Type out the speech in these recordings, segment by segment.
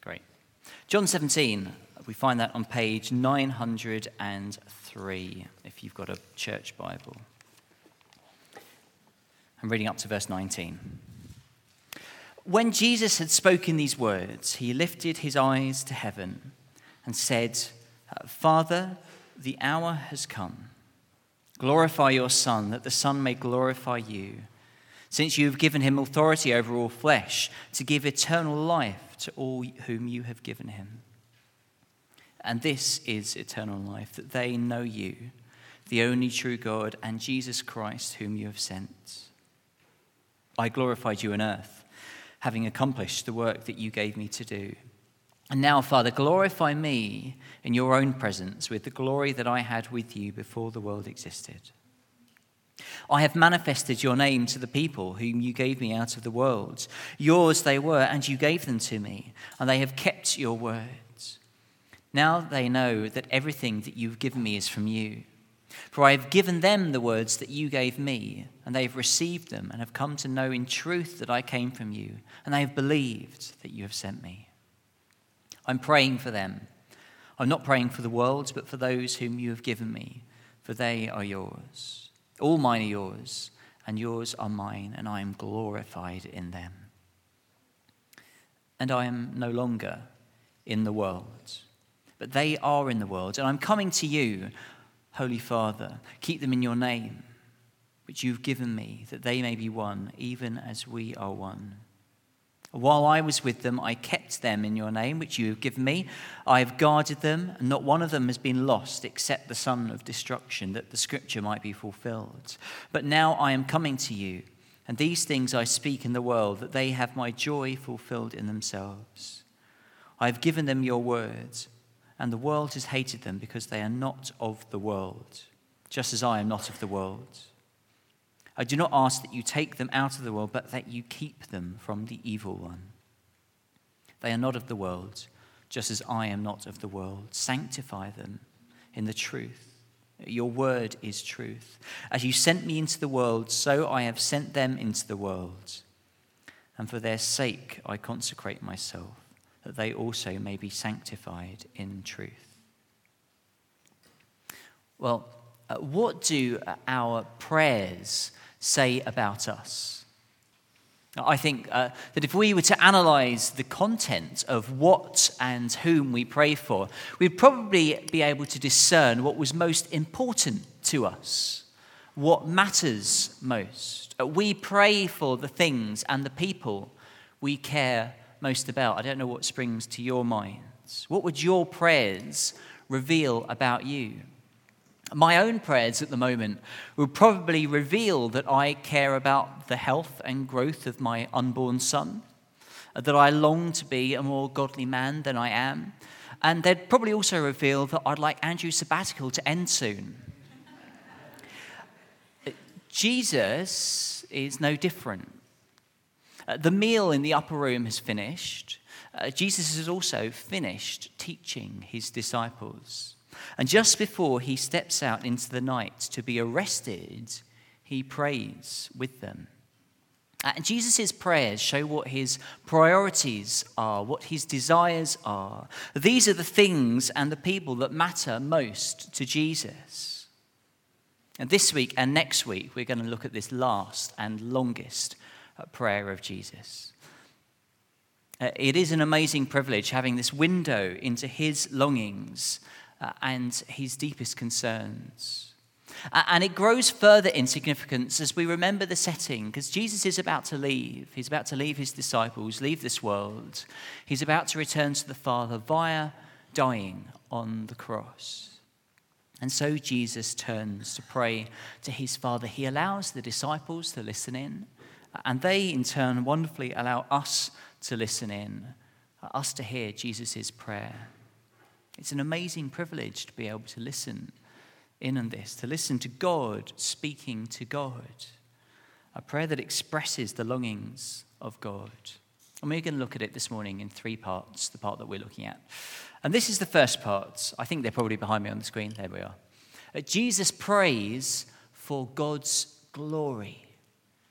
Great. John 17, we find that on page 903, if you've got a church Bible. I'm reading up to verse 19. When Jesus had spoken these words, he lifted his eyes to heaven and said, Father, the hour has come. Glorify your Son, that the Son may glorify you, since you have given him authority over all flesh, to give eternal life to all whom you have given him. And this is eternal life, that they know you, the only true God, and Jesus Christ, whom you have sent. I glorified you on earth, having accomplished the work that you gave me to do. And now, Father, glorify me in your own presence with the glory that I had with you before the world existed. I have manifested your name to the people whom you gave me out of the world. Yours they were, and you gave them to me, and they have kept your words. Now they know that everything that you've given me is from you. For I have given them the words that you gave me, and they have received them and have come to know in truth that I came from you, and they have believed that you have sent me. I'm praying for them. I'm not praying for the world, but for those whom you have given me, for they are yours. All mine are yours, and yours are mine, and I am glorified in them. And I am no longer in the world, but they are in the world, and I'm coming to you. Holy Father, keep them in your name, which you've given me, that they may be one, even as we are one. While I was with them, I kept them in your name, which you have given me. I have guarded them, and not one of them has been lost, except the son of destruction, that the scripture might be fulfilled. But now I am coming to you, and these things I speak in the world, that they have my joy fulfilled in themselves. I have given them your words, and the world has hated them because they are not of the world, just as I am not of the world. I do not ask that you take them out of the world, but that you keep them from the evil one. They are not of the world, just as I am not of the world. Sanctify them in the truth. Your word is truth. As you sent me into the world, so I have sent them into the world. And for their sake I consecrate myself, that they also may be sanctified in truth. Well, what do our prayers say about us? I think that if we were to analyze the content of what and whom we pray for, we'd probably be able to discern what was most important to us, what matters most. We pray for the things and the people we care most about. I don't know what springs to your minds. What would your prayers reveal about you? My own prayers at the moment will probably reveal that I care about the health and growth of my unborn son, that I long to be a more godly man than I am, and they'd probably also reveal that I'd like Andrew's sabbatical to end soon. Jesus is no different. The meal in the upper room has finished. Jesus has also finished teaching his disciples. And just before he steps out into the night to be arrested, he prays with them. And Jesus' prayers show what his priorities are, what his desires are. These are the things and the people that matter most to Jesus. And this week and next week, we're going to look at this last and longest prayer of Jesus. It is an amazing privilege having this window into his longings and his deepest concerns. And it grows further in significance as we remember the setting, because Jesus is about to leave. He's about to leave his disciples, leave this world. He's about to return to the Father via dying on the cross. And so Jesus turns to pray to his Father. He allows the disciples to listen in, and they in turn wonderfully allow us to listen in, us to hear Jesus' prayer. It's an amazing privilege to be able to listen in on this, to listen to God speaking to God, a prayer that expresses the longings of God. And we're going to look at it this morning in three parts, the part that we're looking at. And this is the first part. I think they're probably behind me on the screen. There we are. Jesus prays for God's glory.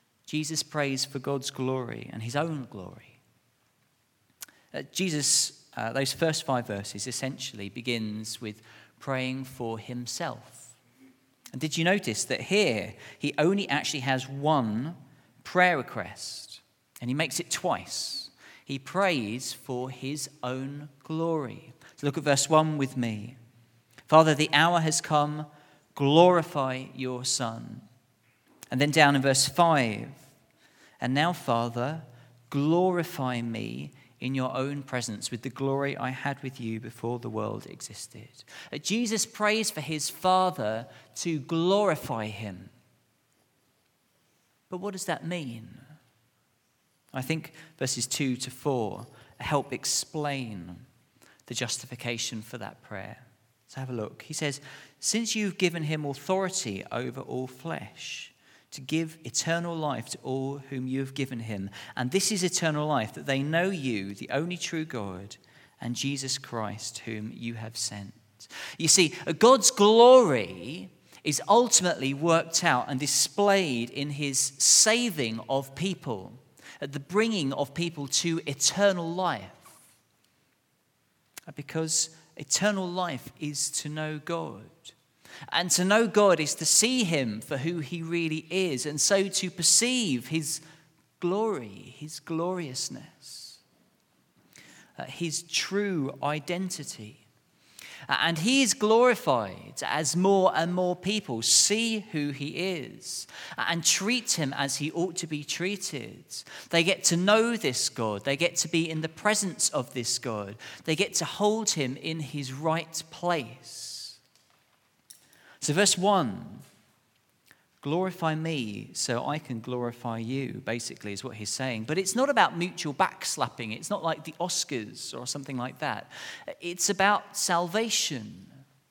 Jesus prays for God's glory and his own glory. Jesus those first 5 verses essentially begins with praying for himself. And did you notice that here he only actually has one prayer request, and he makes it twice. He prays for his own glory. So look at verse 1 with me. Father, the hour has come, glorify your Son. And then down in verse 5, and now, Father, glorify me in your own presence with the glory I had with you before the world existed. Jesus prays for his Father to glorify him. But what does that mean? I think verses 2 to 4 help explain the justification for that prayer. Let's have a look. He says, since you've given him authority over all flesh, to give eternal life to all whom you have given him. And this is eternal life, that they know you, the only true God, and Jesus Christ, whom you have sent. You see, God's glory is ultimately worked out and displayed in his saving of people, at the bringing of people to eternal life. Because eternal life is to know God. And to know God is to see him for who he really is, and so to perceive his glory, his gloriousness, his true identity. And he is glorified as more and more people see who he is and treat him as he ought to be treated. They get to know this God. They get to be in the presence of this God. They get to hold him in his right place. So verse 1, glorify me so I can glorify you, basically is what he's saying. But it's not about mutual backslapping. It's not like the Oscars or something like that. It's about salvation.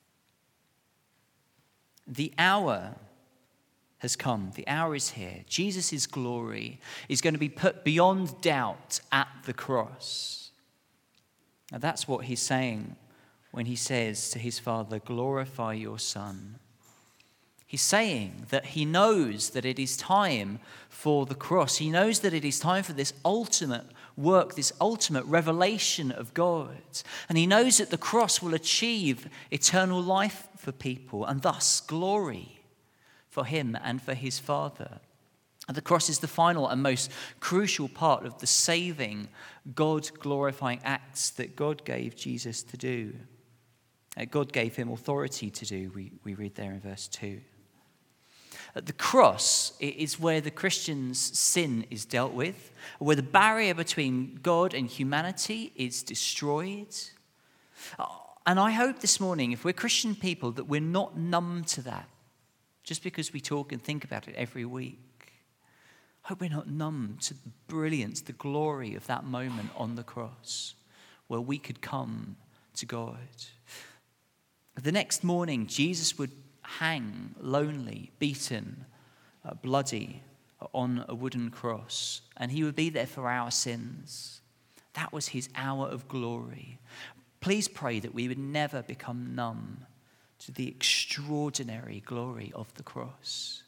The hour has come. The hour is here. Jesus' glory is going to be put beyond doubt at the cross. Now that's what he's saying when he says to his Father, glorify your Son. He's saying that he knows that it is time for the cross. He knows that it is time for this ultimate work, this ultimate revelation of God. And he knows that the cross will achieve eternal life for people and thus glory for him and for his Father. And the cross is the final and most crucial part of the saving, God-glorifying acts that God gave Jesus to do. God gave him authority to do, we read there in verse 2. The cross is where the Christian's sin is dealt with, where the barrier between God and humanity is destroyed. And I hope this morning, if we're Christian people, that we're not numb to that just because we talk and think about it every week. I hope we're not numb to the brilliance, the glory of that moment on the cross where we could come to God. The next morning, Jesus would hang lonely, beaten, bloody on a wooden cross, and he would be there for our sins. That was his hour of glory. Please pray that we would never become numb to the extraordinary glory of the cross.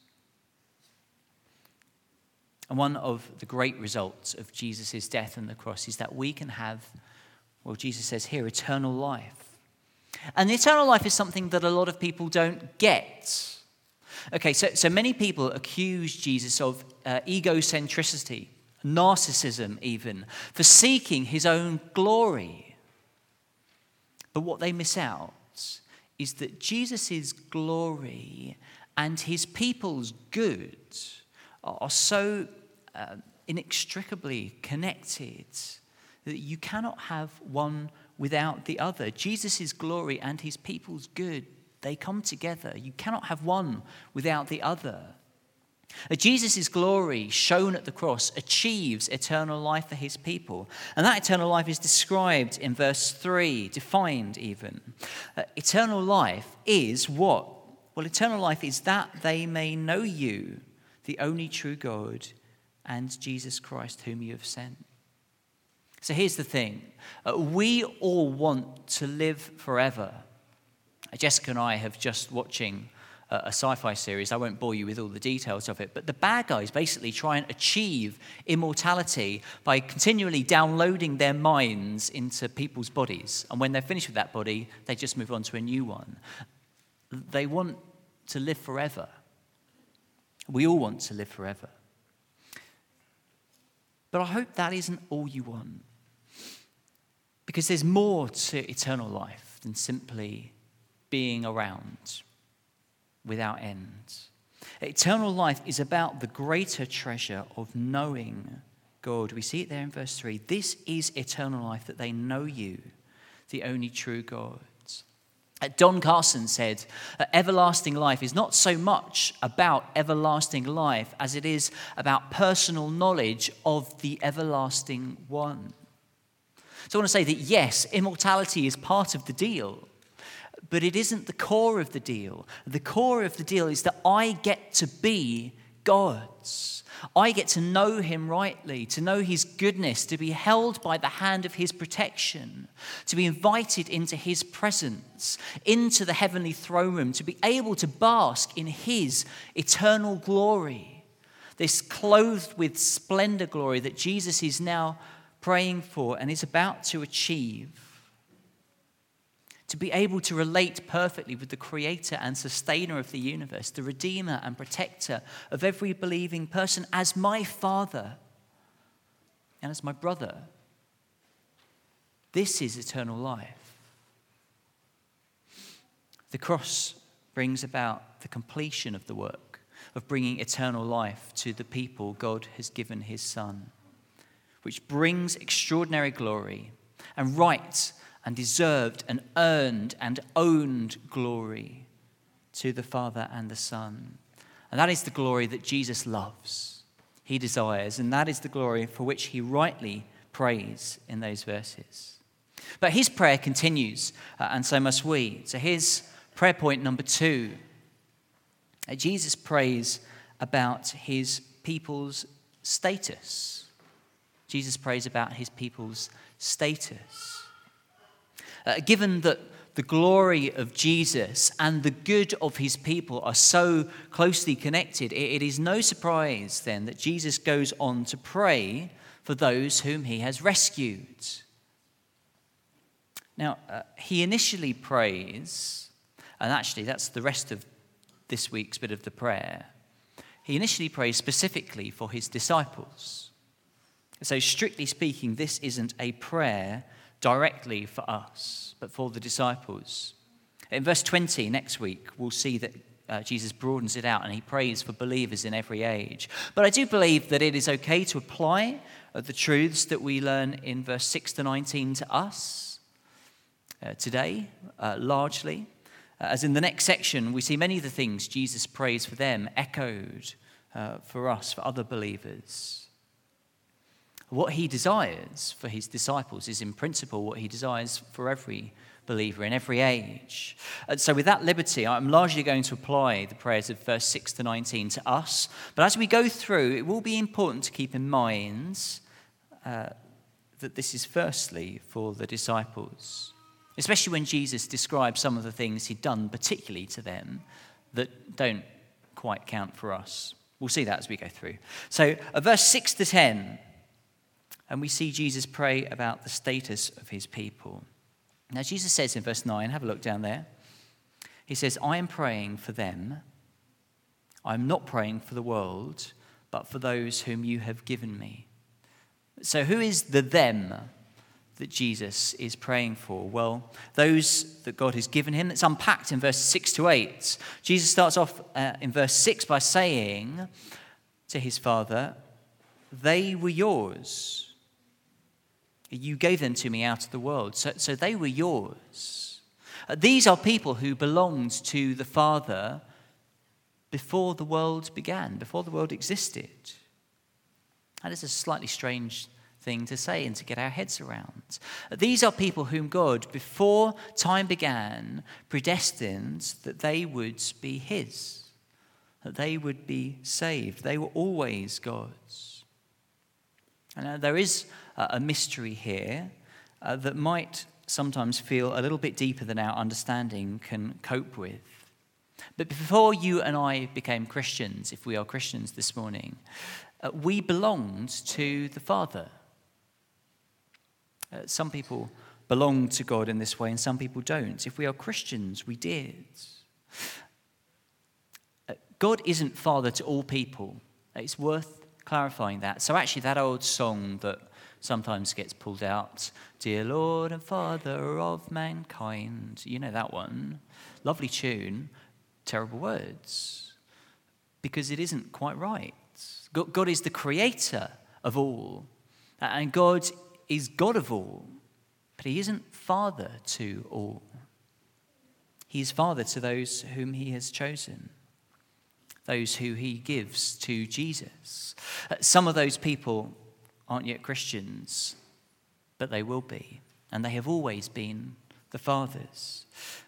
And one of the great results of Jesus' death on the cross is that we can have, well, Jesus says here, eternal life. And eternal life is something that a lot of people don't get. Okay, so many people accuse Jesus of egocentricity, narcissism even, for seeking his own glory. But what they miss out is that Jesus' glory and his people's good are so inextricably connected that you cannot have one without the other. Jesus' glory and his people's good, they come together. You cannot have one without the other. Jesus' glory shown at the cross achieves eternal life for his people. And that eternal life is described in verse 3, defined even. Eternal life is what? Well, eternal life is that they may know you, the only true God, and Jesus Christ whom you have sent. So here's the thing. We all want to live forever. Jessica and I have just watching a sci-fi series. I won't bore you with all the details of it, but the bad guys basically try and achieve immortality by continually downloading their minds into people's bodies. And when they're finished with that body, they just move on to a new one. They want to live forever. We all want to live forever. But I hope that isn't all you want. Because there's more to eternal life than simply being around without end. Eternal life is about the greater treasure of knowing God. We see it there in verse 3. This is eternal life, that they know you, the only true God. Don Carson said, everlasting life is not so much about everlasting life as it is about personal knowledge of the everlasting one. So I want to say that yes, immortality is part of the deal, but it isn't the core of the deal. The core of the deal is that I get to be God's. I get to know him rightly, to know his goodness, to be held by the hand of his protection, to be invited into his presence, into the heavenly throne room, to be able to bask in his eternal glory, this clothed with splendor glory that Jesus is now praying for and is about to achieve. To be able to relate perfectly with the creator and sustainer of the universe, the redeemer and protector of every believing person, as my father and as my brother. This is eternal life. The cross brings about the completion of the work of bringing eternal life to the people God has given his Son, which brings extraordinary glory and right and deserved and earned and owned glory to the Father and the Son. And that is the glory that Jesus loves, he desires, and that is the glory for which he rightly prays in those verses. But his prayer continues, and so must we. So here's prayer point number 2. Jesus prays about his people's status. Jesus prays about his people's status. Given that the glory of Jesus and the good of his people are so closely connected, it is no surprise then that Jesus goes on to pray for those whom he has rescued. Now, he initially prays, and actually that's the rest of this week's bit of the prayer. He initially prays specifically for his disciples. So strictly speaking, this isn't a prayer directly for us, but for the disciples. In verse 20 next week, we'll see that Jesus broadens it out and he prays for believers in every age. But I do believe that it is okay to apply the truths that we learn in verse 6 to 19 to us today, largely. As in the next section, we see many of the things Jesus prays for them echoed for us, for other believers. What he desires for his disciples is in principle what he desires for every believer in every age. And so with that liberty, I'm largely going to apply the prayers of verse 6 to 19 to us. But as we go through, it will be important to keep in mind that this is firstly for the disciples, especially when Jesus describes some of the things he'd done particularly to them that don't quite count for us. We'll see that as we go through. So verse 6 to 10, and we see Jesus pray about the status of his people. Now, Jesus says in verse 9, have a look down there. He says, I am praying for them. I'm not praying for the world, but for those whom you have given me. So who is the them that Jesus is praying for? Well, those that God has given him. It's unpacked in verses 6 to 8. Jesus starts off in verse 6 by saying to his Father, they were yours. You gave them to me out of the world, so they were yours. These are people who belonged to the Father before the world began, before the world existed. That is a slightly strange thing to say and to get our heads around. These are people whom God, before time began, predestined that they would be his, that they would be saved. They were always God's. And there is a mystery here that might sometimes feel a little bit deeper than our understanding can cope with. But before you and I became Christians, if we are Christians this morning, we belonged to the Father. Some people belong to God in this way and some people don't. If we are Christians, we did. God isn't Father to all people. It's worth clarifying that. So actually that old song that sometimes gets pulled out, Dear Lord and Father of mankind, you know that one. Lovely tune, terrible words, because it isn't quite right. God is the creator of all, and God is God of all, but he isn't Father to all. He is Father to those whom he has chosen, those who he gives to Jesus. Some of those people aren't yet Christians, but they will be, and they have always been the Father's.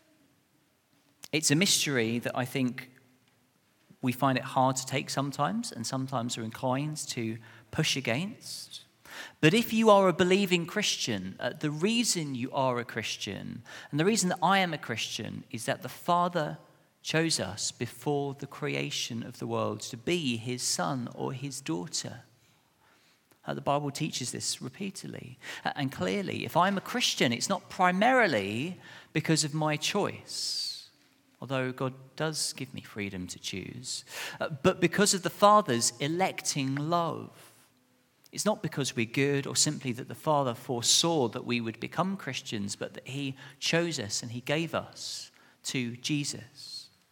It's a mystery that I think we find it hard to take sometimes, and sometimes are inclined to push against. But if you are a believing Christian, the reason you are a Christian, and the reason that I am a Christian, is that the Father chose us before the creation of the world to be his son or his daughter. The Bible teaches this repeatedly and clearly. If I'm a Christian, it's not primarily because of my choice, although God does give me freedom to choose, but because of the Father's electing love. It's not because we're good or simply that the Father foresaw that we would become Christians, but that he chose us and he gave us to Jesus.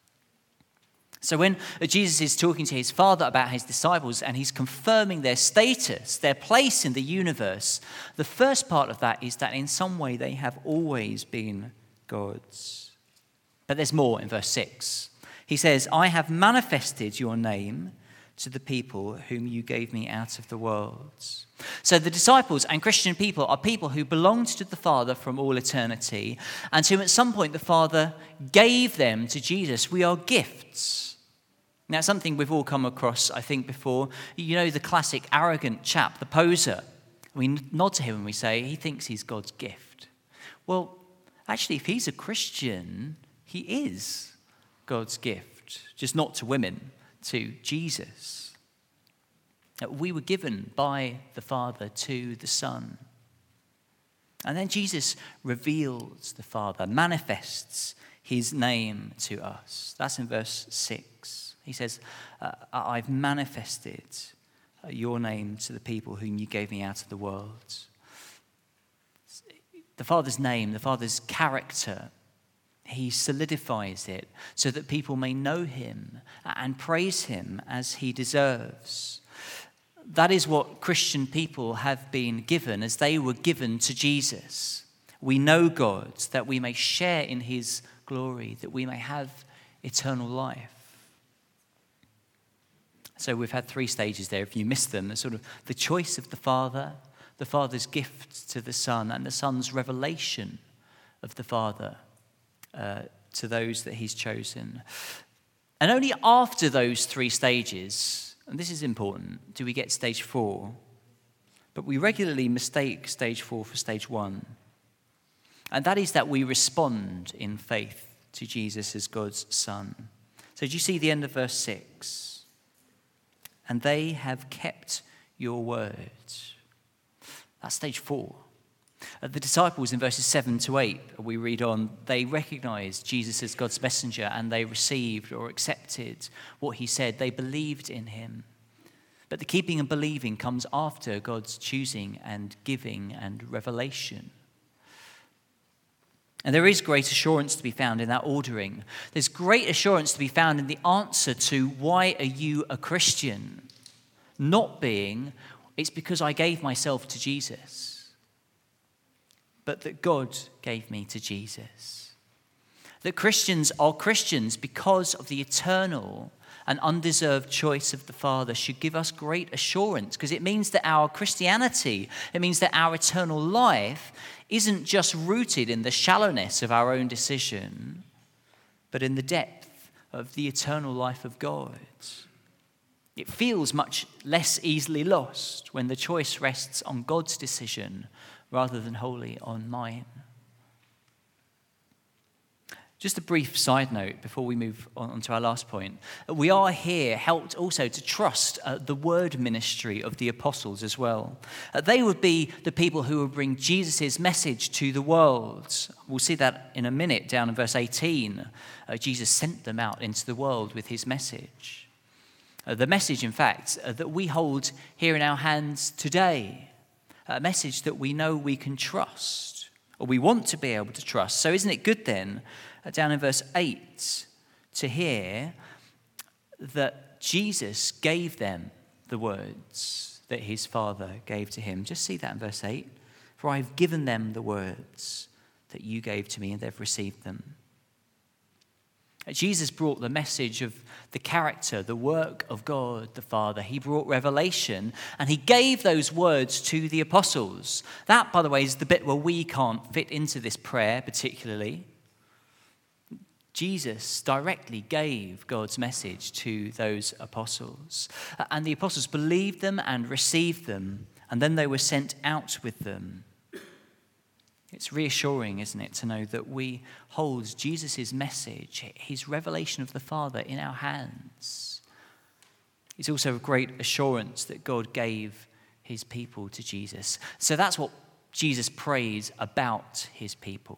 So when Jesus is talking to his Father about his disciples and he's confirming their status, their place in the universe, the first part of that is that in some way they have always been God's. But there's more in verse 6. He says, I have manifested your name to the people whom you gave me out of the world. So the disciples and Christian people are people who belonged to the Father from all eternity, and whom at some point the Father gave them to Jesus. We are gifts. Now, something we've all come across, I think, before. You know the classic arrogant chap, the poser. We nod to him and we say, he thinks he's God's gift. Well, actually, if he's a Christian, he is God's gift, just not to women, to Jesus. We were given by the Father to the Son. And then Jesus reveals the Father, manifests his name to us. That's in verse 6. He says, I've manifested your name to the people whom you gave me out of the world. The Father's name, the Father's character, he solidifies it so that people may know him and praise him as he deserves. That is what Christian people have been given as they were given to Jesus. We know God that we may share in his glory, that we may have eternal life. So we've had 3 stages there. If you missed them, sort of the choice of the Father's gift to the Son, and the Son's revelation of the Father to those that he's chosen. And only after those 3 stages, and this is important, do we get stage 4. But we regularly mistake stage 4 for stage 1. And that is that we respond in faith to Jesus as God's Son. So do you see the end of verse 6? And they have kept your word. That's stage 4. The disciples in verses 7 to 8, we read on, they recognized Jesus as God's messenger and they received or accepted what he said. They believed in him. But the keeping and believing comes after God's choosing and giving and revelation. And there is great assurance to be found in that ordering. There's great assurance to be found in the answer to why are you a Christian? Not being, it's because I gave myself to Jesus. But that God gave me to Jesus. That Christians are Christians because of the eternal and undeserved choice of the Father should give us great assurance, because it means that our Christianity, it means that our eternal life isn't just rooted in the shallowness of our own decision, but in the depth of the eternal life of God. It feels much less easily lost when the choice rests on God's decision rather than wholly on mine. Just a brief side note before we move on to our last point. We are here helped also to trust the word ministry of the apostles as well. They would be the people who would bring Jesus' message to the world. We'll see that in a minute down in verse 18. Jesus sent them out into the world with his message. The message, in fact, that we hold here in our hands today. A message that we know we can trust, or we want to be able to trust. So isn't it good then, down in verse 8, to hear that Jesus gave them the words that his Father gave to him? Just see that in verse 8. For I have given them the words that you gave to me, and they've received them. Jesus brought the message of the character, the work of God the Father. He brought revelation, and he gave those words to the apostles. That, by the way, is the bit where we can't fit into this prayer particularly. Jesus directly gave God's message to those apostles. And the apostles believed them and received them, and then they were sent out with them. It's reassuring, isn't it, to know that we hold Jesus' message, his revelation of the Father, in our hands. It's also a great assurance that God gave his people to Jesus. So that's what Jesus prays about his people.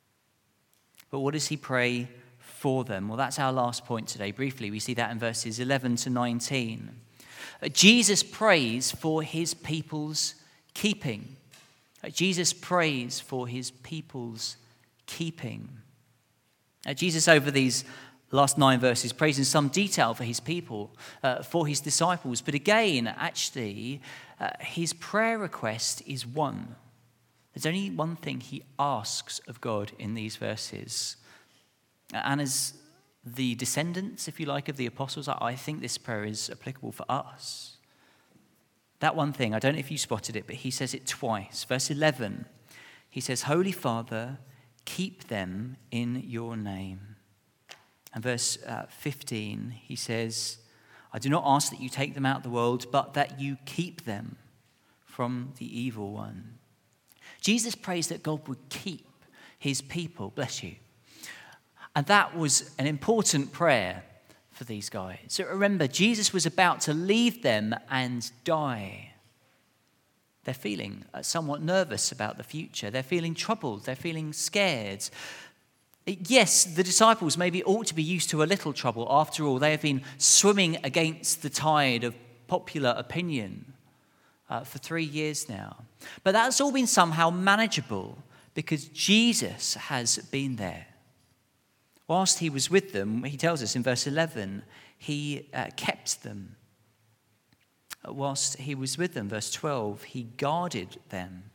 But what does he pray for them? Well, that's our last point today. Briefly, we see that in verses 11 to 19. Jesus prays for his people's keeping. Jesus prays for his people's keeping. Jesus, over these last 9 verses, prays in some detail for his people, for his disciples. But again, actually, his prayer request is one. There's only one thing he asks of God in these verses. And as the descendants, if you like, of the apostles, I think this prayer is applicable for us. That one thing, I don't know if you spotted it, but he says it twice. Verse 11, he says, Holy Father, keep them in your name. And verse 15, he says, I do not ask that you take them out of the world, but that you keep them from the evil one. Jesus prays that God would keep his people. Bless you. And that was an important prayer for these guys. So remember, Jesus was about to leave them and die. They're feeling somewhat nervous about the future. They're feeling troubled. They're feeling scared. Yes, the disciples maybe ought to be used to a little trouble. After all, they have been swimming against the tide of popular opinion for 3 years now. But that's all been somehow manageable because Jesus has been there. Whilst he was with them, he tells us in verse 11, he kept them. Whilst he was with them, verse 12, he guarded them.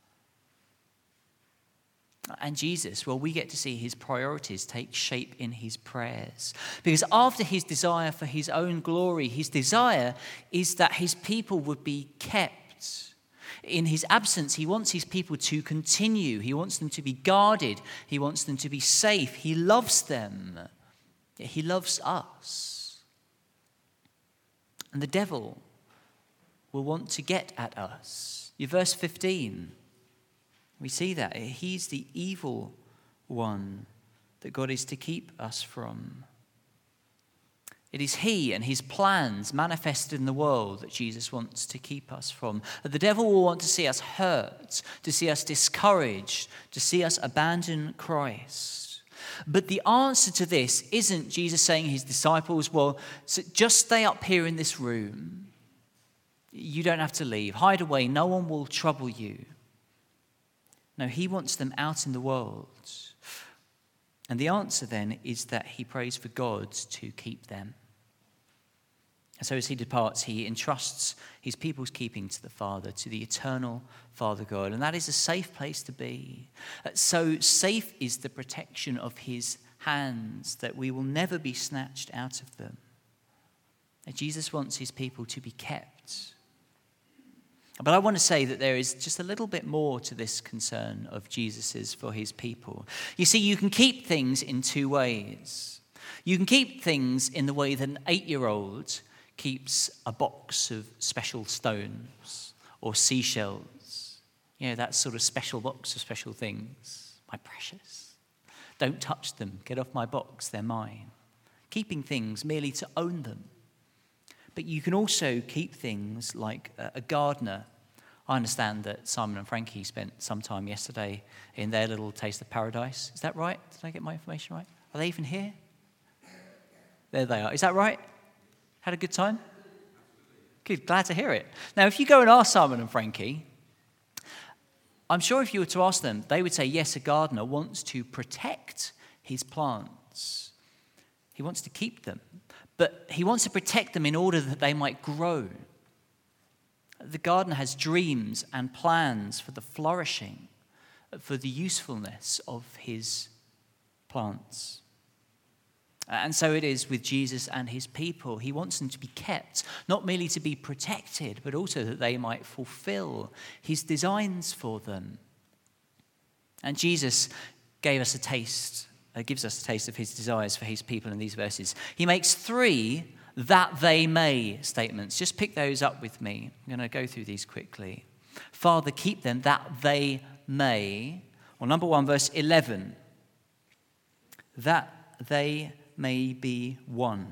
And Jesus, well, we get to see his priorities take shape in his prayers. Because after his desire for his own glory, his desire is that his people would be kept. In his absence, he wants his people to continue. He wants them to be guarded. He wants them to be safe. He loves them. He loves us. And the devil will want to get at us. In verse 15, we see that. He's the evil one that God is to keep us from. It is he and his plans manifested in the world that Jesus wants to keep us from. The devil will want to see us hurt, to see us discouraged, to see us abandon Christ. But the answer to this isn't Jesus saying to his disciples, well, so just stay up here in this room. You don't have to leave. Hide away. No one will trouble you. No, he wants them out in the world. And the answer then is that he prays for God to keep them. And so as he departs, he entrusts his people's keeping to the Father, to the eternal Father God. And that is a safe place to be. So safe is the protection of his hands, that we will never be snatched out of them. And Jesus wants his people to be kept. But I want to say that there is just a little bit more to this concern of Jesus's for his people. You see, you can keep things in 2 ways. You can keep things in the way that an 8-year-old keeps a box of special stones or seashells. You know, that sort of special box of special things. My precious. Don't touch them. Get off my box. They're mine. Keeping things merely to own them. But you can also keep things like a gardener. I understand that Simon and Frankie spent some time yesterday in their little taste of paradise. Is that right? Did I get my information right? Are they even here? There they are. Is that right? Had a good time? Good. Glad to hear it. Now, if you go and ask Simon and Frankie, I'm sure if you were to ask them, they would say, yes, a gardener wants to protect his plants. He wants to keep them. But he wants to protect them in order that they might grow. The gardener has dreams and plans for the flourishing, for the usefulness of his plants. And so it is with Jesus and his people. He wants them to be kept, not merely to be protected, but also that they might fulfill his designs for them. And Jesus gives us a taste of his desires for his people in these verses. He makes 3 that they may statements. Just pick those up with me. I'm going to go through these quickly. Father, keep them that they may. Well, number 1, verse 11. That they may be one.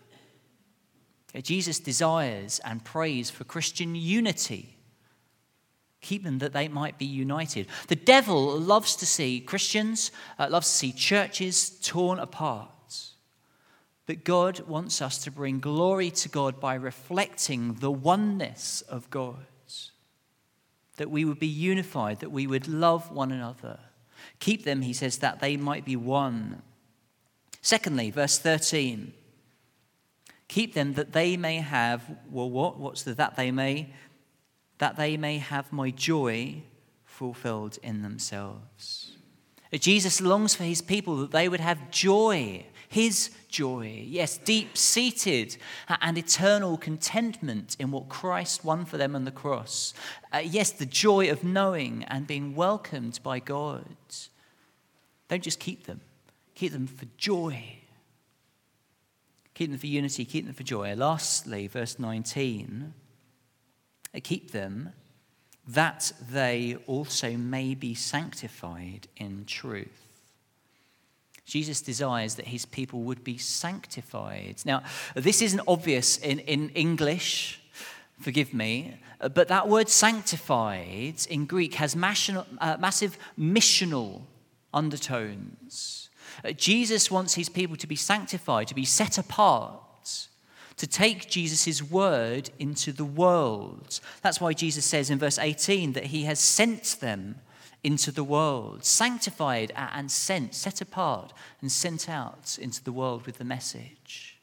Jesus desires and prays for Christian unity. Keep them that they might be united. The devil loves to see Christians, loves to see churches torn apart. But God wants us to bring glory to God by reflecting the oneness of God. That we would be unified, that we would love one another. Keep them, he says, that they might be one. Secondly, verse 13. Keep them that they may have, well, what's the that they may? That they may have my joy fulfilled in themselves. Jesus longs for his people that they would have joy, his joy, yes, deep-seated and eternal contentment in what Christ won for them on the cross. Yes, the joy of knowing and being welcomed by God. Don't just keep them for joy. Keep them for unity, keep them for joy. Lastly, verse 19, keep them that they also may be sanctified in truth. Jesus desires that his people would be sanctified. Now, this isn't obvious in English, forgive me, but that word sanctified in Greek has massive missional undertones. Jesus wants his people to be sanctified, to be set apart, to take Jesus' word into the world. That's why Jesus says in verse 18 that he has sent them into the world, sanctified and sent, set apart and sent out into the world with the message.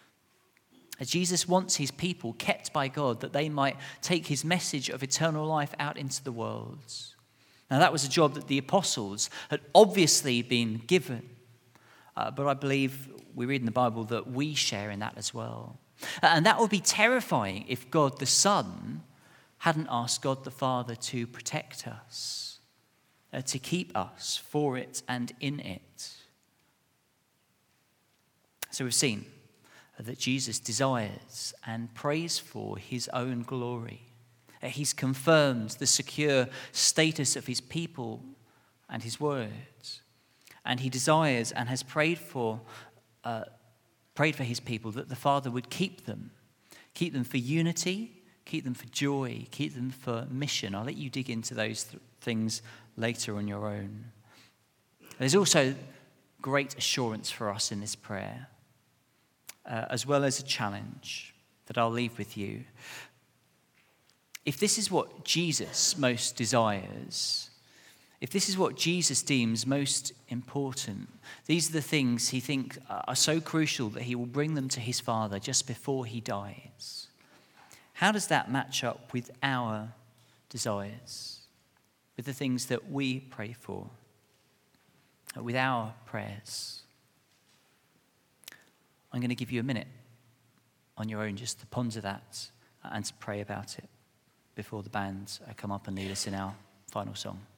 Jesus wants his people kept by God that they might take his message of eternal life out into the world. Now that was a job that the apostles had obviously been given, but I believe we read in the Bible that we share in that as well. And that would be terrifying if God the Son hadn't asked God the Father to protect us, to keep us for it and in it. So we've seen that Jesus desires and prays for his own glory. He's confirmed the secure status of his people and his words. And he desires and has prayed for his people that the Father would keep them for unity, keep them for joy, keep them for mission. I'll let you dig into those things later on your own. There's also great assurance for us in this prayer, as well as a challenge that I'll leave with you. If this is what Jesus most desires, if this is what Jesus deems most important, these are the things he thinks are so crucial that he will bring them to his Father just before he dies. How does that match up with our desires, with the things that we pray for, with our prayers? I'm going to give you a minute on your own just to ponder that and to pray about it before the band come up and lead us in our final song.